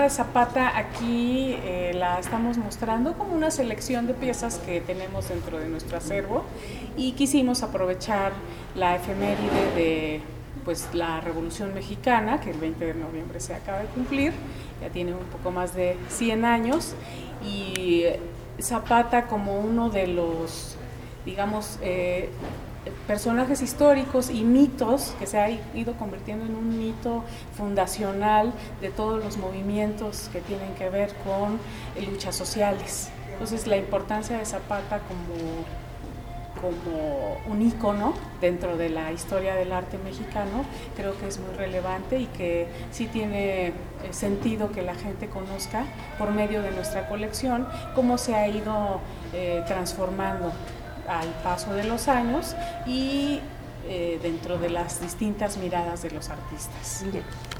de Zapata aquí la estamos mostrando como una selección de piezas que tenemos dentro de nuestro acervo y quisimos aprovechar la efeméride de pues la Revolución Mexicana, que el 20 de noviembre se acaba de cumplir, ya tiene un poco más de 100 años, y Zapata como uno de los, digamos, personajes históricos y mitos que se ha ido convirtiendo en un mito fundacional de todos los movimientos que tienen que ver con luchas sociales. Entonces la importancia de Zapata como un ícono dentro de la historia del arte mexicano creo que es muy relevante y que sí tiene sentido que la gente conozca por medio de nuestra colección cómo se ha ido transformando al paso de los años y dentro de las distintas miradas de los artistas.